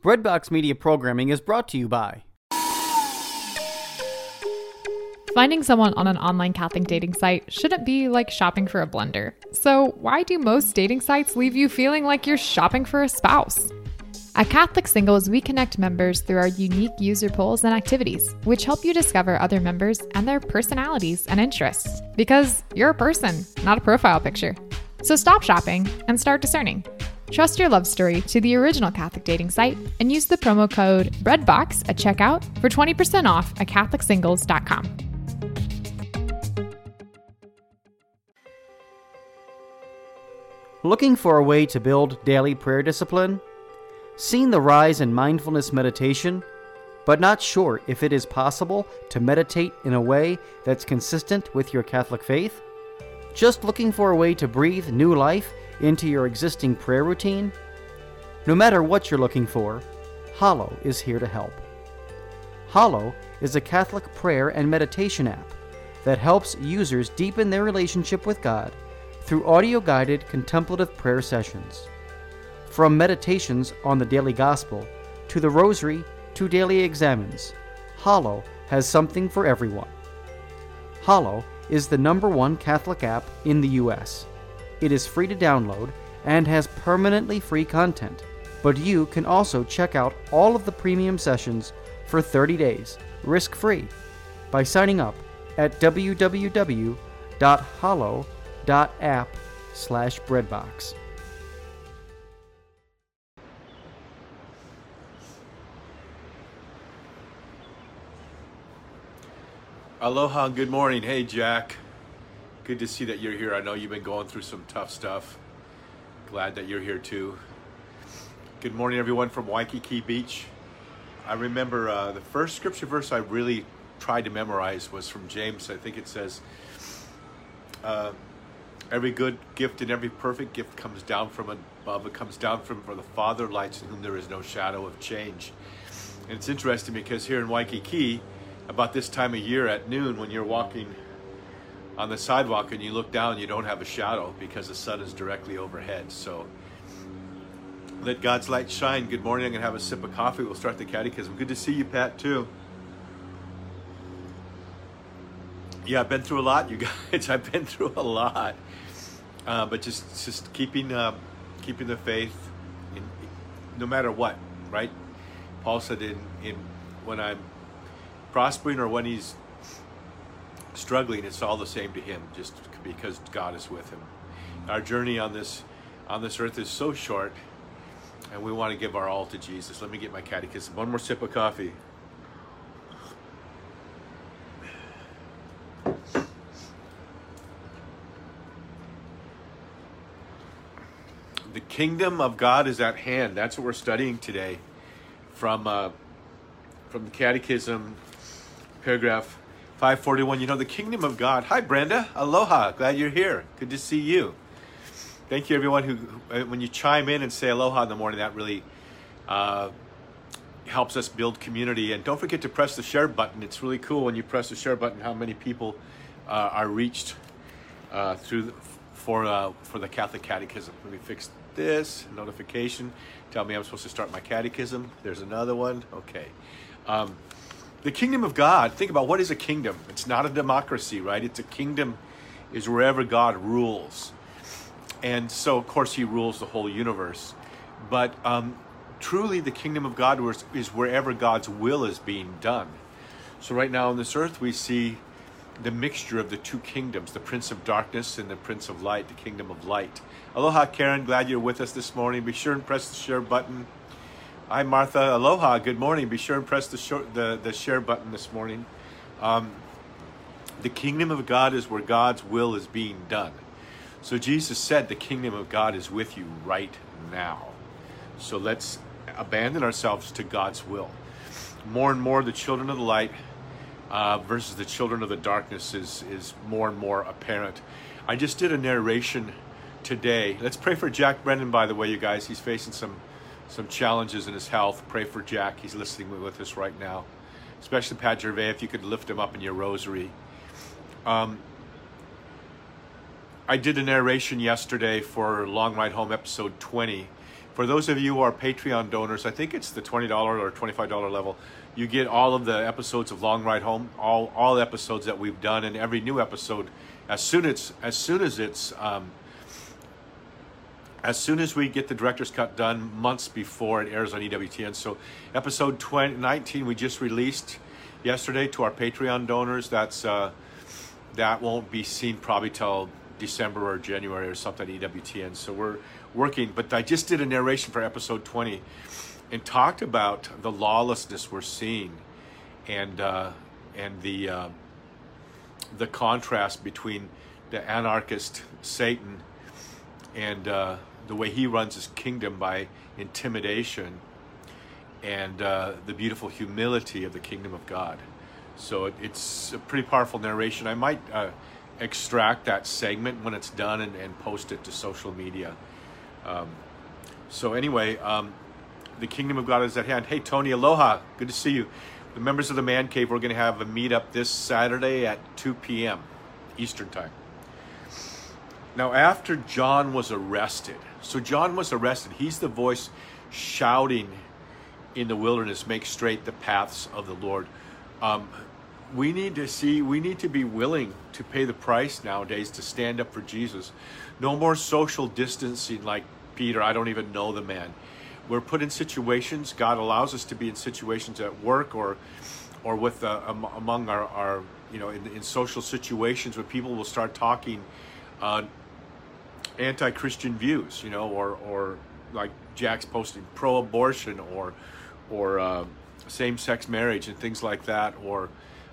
Breadbox Media programming is brought to you by... Finding someone on an online Catholic dating site shouldn't be like shopping for a blender. So why do most dating sites leave you feeling like you're shopping for a spouse? At Catholic Singles, we connect members through our unique user polls and activities, which help you discover other members and their personalities and interests. Because you're a person, not a profile picture. So stop shopping and start discerning. Trust your love story to the original Catholic dating site and use the promo code BREADBOX at checkout for 20% off at CatholicSingles.com. Looking for a way to build daily prayer discipline? Seen the rise in mindfulness meditation, but not sure if it is possible to meditate in a way that's consistent with your Catholic faith? Just looking for a way to breathe new life into your existing prayer routine? No matter what you're looking for, Hallow is here to help. Hallow is a Catholic prayer and meditation app that helps users deepen their relationship with God through audio-guided contemplative prayer sessions. From meditations on the daily gospel, to the rosary, to daily examens, Hallow has something for everyone. Hallow is the #1 Catholic app in the U.S. It is free to download and has permanently free content, but you can also check out all of the premium sessions for 30 days, risk-free, by signing up at www.hallow.app/breadbox. Aloha, good morning. Hey, Jack. Good to see that you're here. I know you've been going through some tough stuff. Glad that you're here too. Good morning, everyone from Waikiki Beach. I remember the first scripture verse I really tried to memorize was from James. I think it says, every good gift and every perfect gift comes down from above. It comes down from the Father of lights, in whom there is no shadow of change. And it's interesting because here in Waikiki, about this time of year at noon, when you're walking on the sidewalk and you look down, you don't have a shadow because the sun is directly overhead. So let God's light shine. Good morning. I'm going to have a sip of coffee. We'll start the catechism. Good to see you, Pat, too. Yeah, I've been through a lot, you guys. I've been through a lot. But just keeping the faith no matter what, right? Paul said in when I'm prospering or when he's struggling, it's all the same to him, just because God is with him. Our journey on this earth is so short, and we want to give our all to Jesus. Let me get my catechism. One more sip of coffee. The kingdom of God is at hand. That's what we're studying today from the catechism, paragraph 541. You know, the kingdom of God. Hi, Brenda. Aloha. Glad you're here. Good to see you. Thank you, everyone who when you chime in and say aloha in the morning, that really helps us build community. And don't forget to press the share button. It's really cool when you press the share button how many people are reached for the Catholic Catechism. Let me fix this notification. Tell me I'm supposed to start my catechism. There's another one. Okay. The kingdom of God, think about what is a kingdom. It's not a democracy, right? It's a kingdom is wherever God rules. And so, of course, he rules the whole universe. But truly, the kingdom of God is wherever God's will is being done. So right now on this earth, we see the mixture of the two kingdoms, the Prince of Darkness and the Prince of Light, the kingdom of light. Aloha, Karen. Glad you're with us this morning. Be sure and press the share button. Hi, Martha. Aloha. Good morning. Be sure and press the share button this morning. The kingdom of God is where God's will is being done. So Jesus said the kingdom of God is with you right now. So let's abandon ourselves to God's will. More and more the children of the light versus the children of the darkness is more and more apparent. I just did a narration today. Let's pray for Jack Brennan, by the way, you guys. He's facing some challenges in his health. Pray for Jack. He's listening with us right now. Especially Pat Gervais, if you could lift him up in your rosary. I did a narration yesterday for Long Ride Home episode 20, For those of you who are Patreon donors, I think it's the $20 or $25 level. You get all of the episodes of Long Ride Home, all episodes that we've done, and every new episode as soon as we get the director's cut done months before it airs on EWTN. So episode 19 we just released yesterday to our Patreon donors. That won't be seen probably till December or January or something at EWTN. So we're working, but I just did a narration for episode 20 and talked about the lawlessness we're seeing and the contrast between the anarchist Satan and the way he runs his kingdom by intimidation and the beautiful humility of the kingdom of God. So it's a pretty powerful narration. I might extract that segment when it's done and post it to social media. So anyway, the kingdom of God is at hand. Hey, Tony, aloha. Good to see you. The members of the Man Cave, we're going to have a meetup this Saturday at 2 p.m. Eastern Time. Now, after John was arrested, so John was arrested. He's the voice shouting in the wilderness, make straight the paths of the Lord. We need to be willing to pay the price nowadays to stand up for Jesus. No more social distancing like Peter. I don't even know the man. We're put in situations. God allows us to be in situations at work or with among our in social situations where people will start talking anti-Christian views, or like Jack's posting pro-abortion or same-sex marriage and things like that, or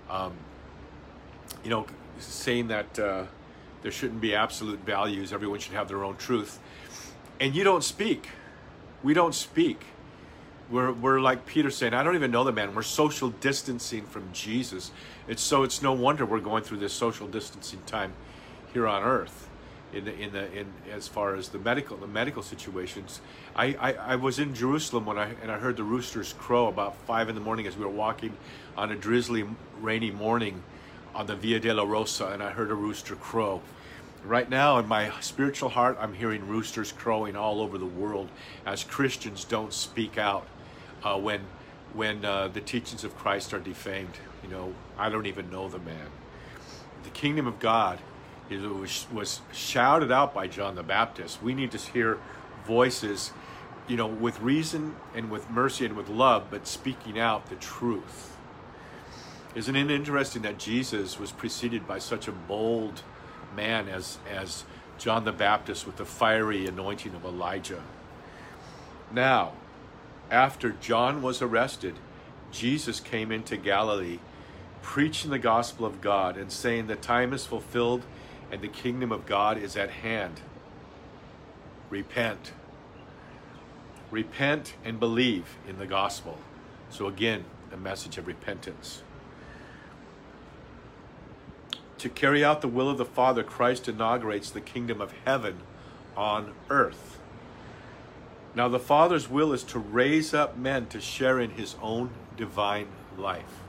saying that there shouldn't be absolute values. Everyone should have their own truth. And you don't speak. We don't speak. We're like Peter saying, I don't even know the man. We're social distancing from Jesus. It's no wonder we're going through this social distancing time here on earth. In as far as the medical situations, I was in Jerusalem when I heard the roosters crow about 5 a.m. as we were walking on a drizzly, rainy morning on the Via Dolorosa, and I heard a rooster crow. Right now, in my spiritual heart, I'm hearing roosters crowing all over the world as Christians don't speak out when the teachings of Christ are defamed. I don't even know the man. The kingdom of God was shouted out by John the Baptist. We need to hear voices, with reason and with mercy and with love, but speaking out the truth. Isn't it interesting that Jesus was preceded by such a bold man as John the Baptist with the fiery anointing of Elijah? Now, after John was arrested, Jesus came into Galilee preaching the gospel of God and saying the time is fulfilled and the kingdom of God is at hand. Repent. Repent and believe in the gospel. So again, a message of repentance. To carry out the will of the Father, Christ inaugurates the kingdom of heaven on earth. Now the Father's will is to raise up men to share in his own divine life.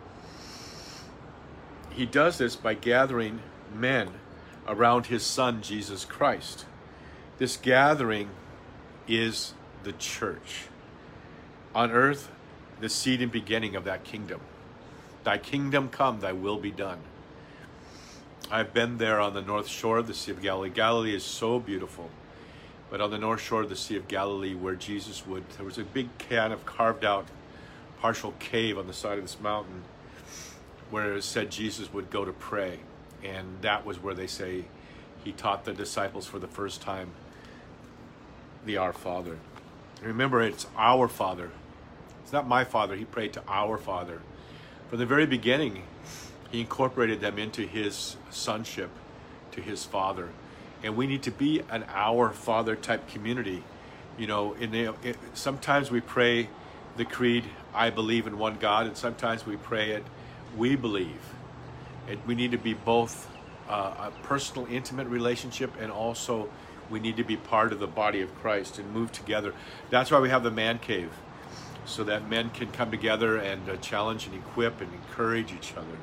He does this by gathering men around his Son, Jesus Christ. This gathering is the church. On earth, the seed and beginning of that kingdom. Thy kingdom come, thy will be done. I've been there on the north shore of the Sea of Galilee. Galilee is so beautiful. But on the north shore of the Sea of Galilee, where there was a big kind of carved out partial cave on the side of this mountain where it said Jesus would go to pray. And that was where they say he taught the disciples for the first time the Our Father. Remember, it's our Father. It's not my Father. He prayed to our Father. From the very beginning, he incorporated them into his sonship to his Father. And we need to be an Our Father type community. Sometimes we pray the creed, I believe in one God, and sometimes we pray it, we believe. We need to be both a personal, intimate relationship, and also we need to be part of the body of Christ and move together. That's why we have the Man Cave, so that men can come together and challenge and equip and encourage each other.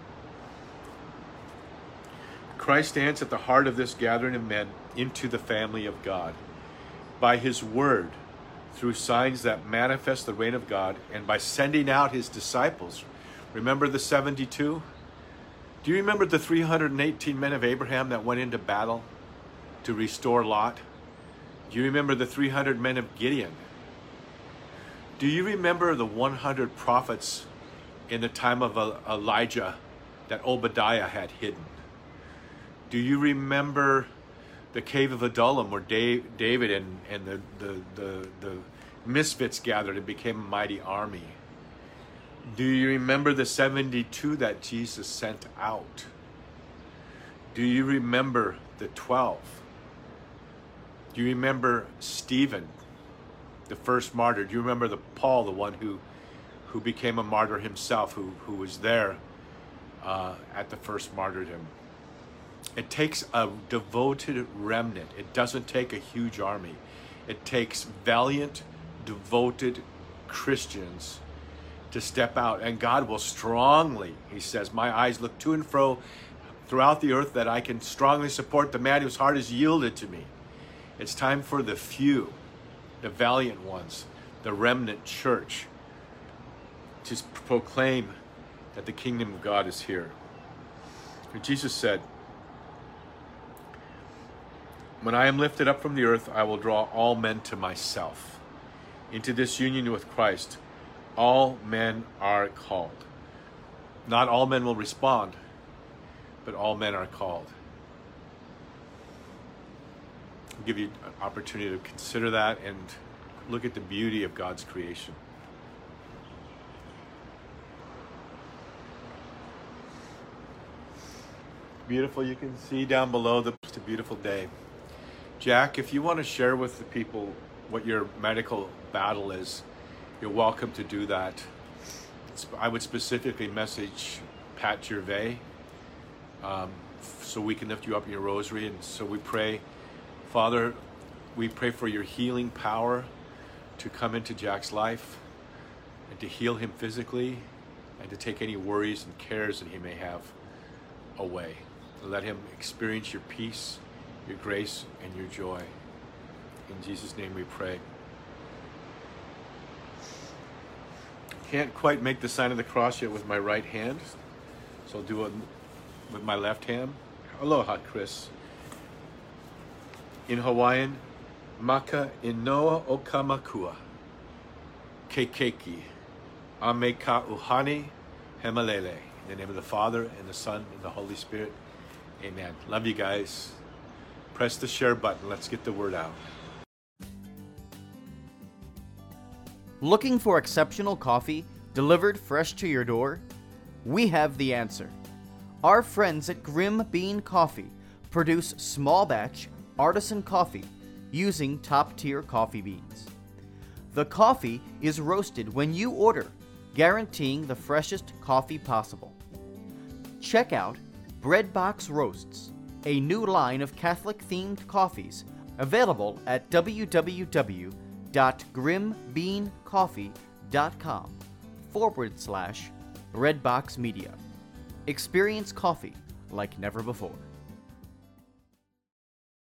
Christ stands at the heart of this gathering of men into the family of God. By his word, through signs that manifest the reign of God and by sending out his disciples. Remember the 72? Do you remember the 318 men of Abraham that went into battle to restore Lot? Do you remember the 300 men of Gideon? Do you remember the 100 prophets in the time of Elijah that Obadiah had hidden? Do you remember the cave of Adullam where David and the misfits gathered and became a mighty army? Do you remember the 72 that Jesus sent out? Do you remember the 12? Do you remember Stephen, the first martyr? Do you remember Paul, the one who became a martyr himself, who was there at the first martyrdom? It takes a devoted remnant. It doesn't take a huge army. It takes valiant, devoted Christians to step out. And God will strongly, he says, my eyes look to and fro throughout the earth that I can strongly support the man whose heart is yielded to me. It's time for the few, the valiant ones, the remnant church, to proclaim that the kingdom of God is here. And Jesus said, when I am lifted up from the earth, I will draw all men to myself. Into this union with Christ, all men are called. Not all men will respond, but all men are called. I'll give you an opportunity to consider that and look at the beauty of God's creation. Beautiful, you can see down below it's a beautiful day. Jack, if you want to share with the people what your medical battle is, you're welcome to do that. I would specifically message Pat Gervais so we can lift you up in your rosary. And so we pray, Father, we pray for your healing power to come into Jack's life and to heal him physically and to take any worries and cares that he may have away. Let him experience your peace, your grace, and your joy. In Jesus' name we pray. Can't quite make the sign of the cross yet with my right hand, so I'll do it with my left hand. Aloha, Chris. In Hawaiian, Maka inoa o ka makua, kekeiki, ame ka uhani hemalele. In the name of the Father, and the Son, and the Holy Spirit. Amen. Love you guys. Press the share button. Let's get the word out. Looking for exceptional coffee delivered fresh to your door? We have the answer. Our friends at Grim Bean Coffee produce small batch artisan coffee using top-tier coffee beans. The coffee is roasted when you order, guaranteeing the freshest coffee possible. Check out Breadbox Roasts, a new line of Catholic-themed coffees available at www.grimbeancoffee.com/Breadbox Media. Experience coffee like never before.